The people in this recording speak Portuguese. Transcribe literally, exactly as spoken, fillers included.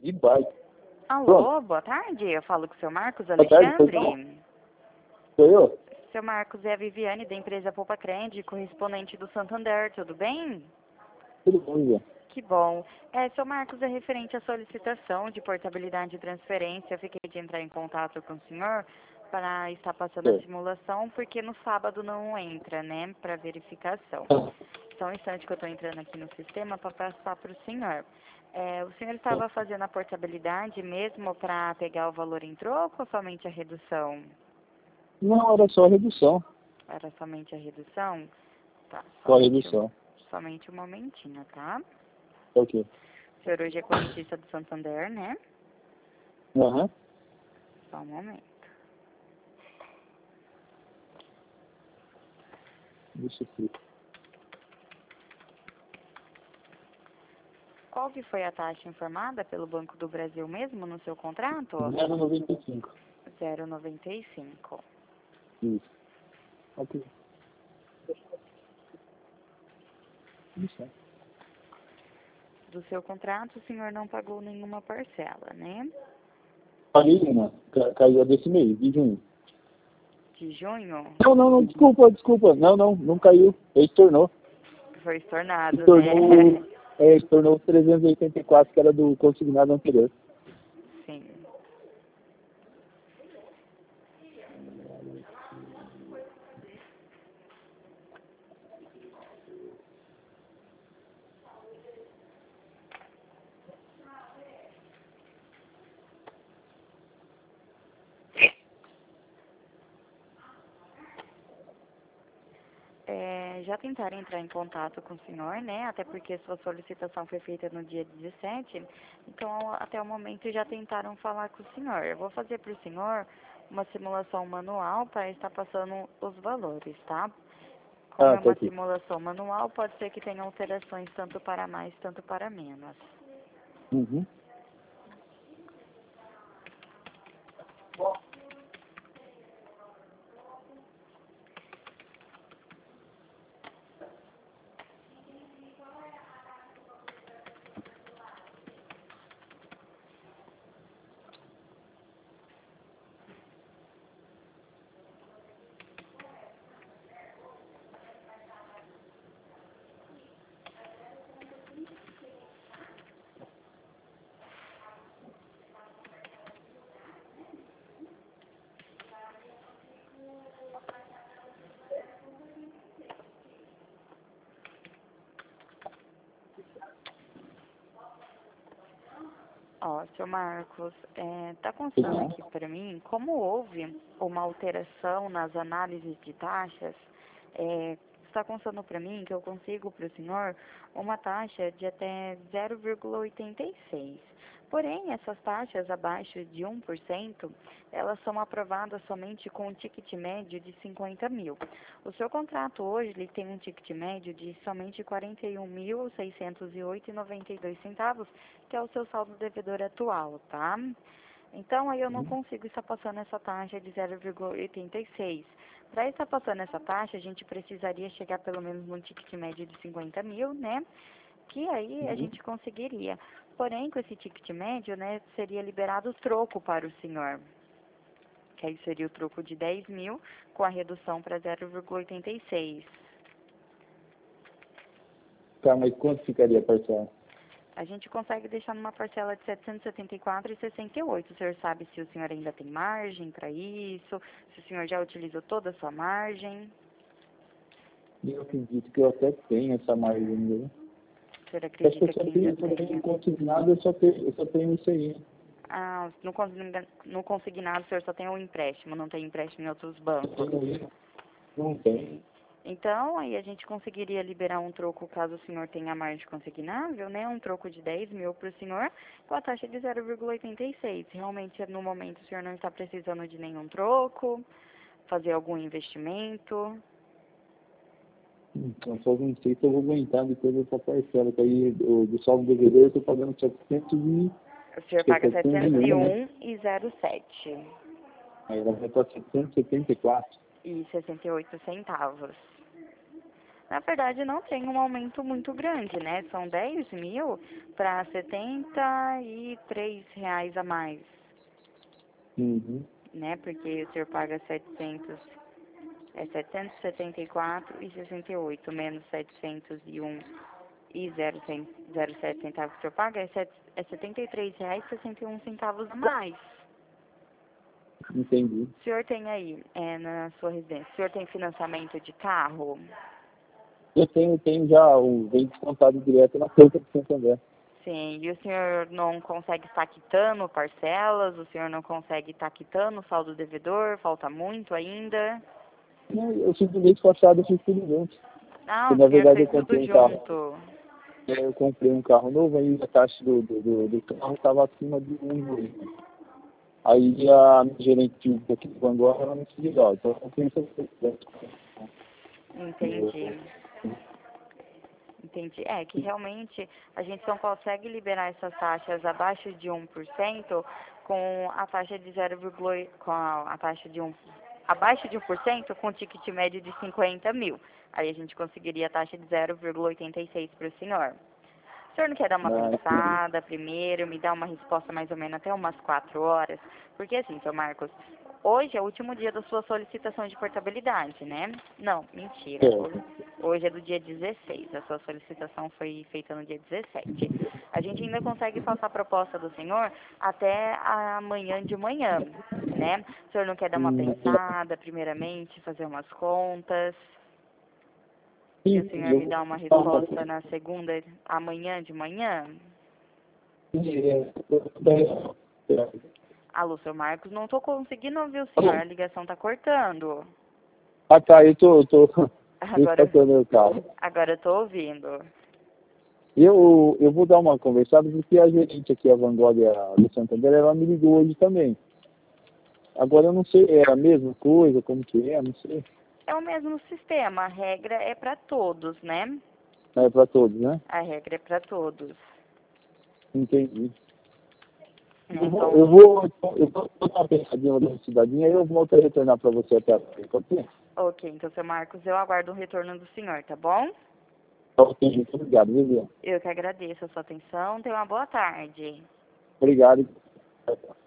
de bike. Alô, Pronto. boa tarde. Eu falo com o seu Marcos Boa tarde, Alexandre. Sou eu? Seu Marcos é a Viviane, da empresa Poupa Crede, correspondente do Santander. Tudo bem? Tudo bom, Ian? Que bom. É, seu Marcos, é referente à solicitação de portabilidade e transferência. Eu fiquei de entrar em contato com o senhor para estar passando a Sim. simulação, porque no sábado não entra, né, para verificação. Só um instante que eu estou entrando aqui no sistema para passar para o senhor. É, o senhor estava fazendo a portabilidade mesmo para pegar o valor em troco ou somente a redução? Não, era só a redução. Era somente a redução? Tá, Só a somente um, redução. somente um momentinho, tá? É o quê? O senhor hoje é correntista do Santander, né? Aham. Só um momento. Deixa aqui. Qual que foi a taxa informada pelo Banco do Brasil mesmo no seu contrato? zero vírgula noventa e cinco. zero vírgula noventa e cinco. Isso. Ok. Isso. Do seu contrato, o senhor não pagou nenhuma parcela, né? Paguei uma. Ca- Caiu a desse mês, de junho. De junho, Não, não, não, desculpa, desculpa. Não, não, não caiu. Ele tornou. foi estornado, Ele tornou, né? é, ele tornou trezentos e oitenta e quatro, que era do consignado anterior. Sim. É, já tentaram entrar em contato com o senhor, né? Até porque sua solicitação foi feita no dia dezessete. Então, até o momento, já tentaram falar com o senhor. Eu vou fazer para o senhor uma simulação manual para estar passando os valores, tá? Como Ah, é tá uma aqui. simulação manual, pode ser que tenha alterações tanto para mais, tanto para menos. Uhum. Ó, seu Marcos, é, tá constando aqui para mim, como houve uma alteração nas análises de taxas, é, está constando para mim que eu consigo para o senhor uma taxa de até zero vírgula oitenta e seis. Porém, essas taxas abaixo de um por cento, elas são aprovadas somente com um ticket médio de cinquenta mil. O seu contrato hoje, ele tem um ticket médio de somente quarenta e um mil, seiscentos e oito reais e noventa e dois centavos, que é o seu saldo devedor atual, tá? Então, aí eu não consigo estar passando essa taxa de zero vírgula oitenta e seis. Para estar passando essa taxa, a gente precisaria chegar pelo menos num ticket médio de cinquenta mil, né? Que aí a gente conseguiria. Porém, com esse ticket médio, né, seria liberado o troco para o senhor. Que aí seria o troco de dez mil com a redução para zero vírgula oitenta e seis. Tá, mas quanto ficaria a parcela? A gente consegue deixar numa parcela de setecentos e setenta e quatro reais e sessenta e oito. O senhor sabe se o senhor ainda tem margem para isso? Se o senhor já utilizou toda a sua margem? Eu acredito que eu até tenho essa margem, né? O senhor Acho que eu acredita só que ainda tenho, só tenho tenha? consignado, eu só tenho, eu só tenho isso aí. Ah, no consigna- no consignado o senhor só tem o empréstimo, não tem empréstimo em outros bancos? Tenho isso. Não tem. Sim. Então, aí a gente conseguiria liberar um troco caso o senhor tenha margem consignável, né? Um troco de dez mil para o senhor com a taxa de zero vírgula oitenta e seis. Realmente, no momento, o senhor não está precisando de nenhum troco, fazer algum investimento. Então, só não sei se eu vou aguentar depois dessa parcela, que aí do, do saldo devedor eu estou pagando setecentos e... O senhor acho que é paga setecentos setecentos e e um, né? um e zero sete Aí ela vai para setecentos e setenta e quatro. e sessenta e oito centavos. Na verdade, não tem um aumento muito grande, né? São dez mil para setenta e três reais a mais, Uhum. né? Porque o senhor paga setecentos, é setecentos e setenta e quatro e sessenta e oito menos setecentos e um e zero sete centavos que o senhor paga é, set, é setenta e três reais e sessenta e um centavos a mais. Entendi. O senhor tem aí, é, na sua residência, o senhor tem financiamento de carro? Eu tenho, tenho já o vem descontado direto na conta do Santander. Sim, e o senhor não consegue estar quitando parcelas? O senhor não consegue estar quitando o saldo devedor? Falta muito ainda? Não, eu simplesmente passado eu fiz tudo junto. Ah, Porque, o na senhor verdade, eu fez tudo comprei um carro. junto. É, Eu comprei um carro novo, aí a taxa do, do, do, do carro estava acima de um milhão. Aí a minha gerente daqui do Bangu, ela me desligou. Então eu pensei, Entendi. Entendi. É que realmente a gente não consegue liberar essas taxas abaixo de um por cento com a taxa de zero vírgula oito, com a, a taxa de um, abaixo de um por cento com ticket médio de cinquenta mil. Aí a gente conseguiria a taxa de zero vírgula oitenta e seis para o senhor. O senhor não quer dar uma ah, entendi. pensada primeiro, me dar uma resposta mais ou menos até umas quatro horas? Porque assim, seu Marcos, hoje é o último dia da sua solicitação de portabilidade, né? Não, mentira. Hoje, É, hoje é do dia dezesseis. A sua solicitação foi feita no dia dezessete. A gente ainda consegue passar a proposta do senhor até amanhã de manhã, né? O senhor não quer dar uma hum, pensada primeiramente, fazer umas contas? E o sim, senhor eu me vou dá uma falar. resposta na segunda, amanhã de manhã? É, Alô, seu Marcos, não tô conseguindo ouvir o senhor, a ligação tá cortando. Ah, tá, eu tô, eu tô, eu Agora, estacionei o carro. agora eu tô ouvindo. Eu, eu vou dar uma conversada porque a gerente aqui, a Vanguardia do Santander, ela me ligou hoje também. Agora eu não sei, é a mesma coisa, como que é, não sei. É o mesmo sistema, a regra é para todos, né? É para todos, né? A regra é para todos. Entendi. Né? Eu vou, Então, eu vou, eu vou dar uma pensadinha da cidadinha e eu volto a retornar para você até a pode ser? ok, então, seu Marcos, eu aguardo o retorno do senhor, tá bom? Ok, muito obrigado, viu? Eu que agradeço a sua atenção, tenha uma boa tarde. Obrigado.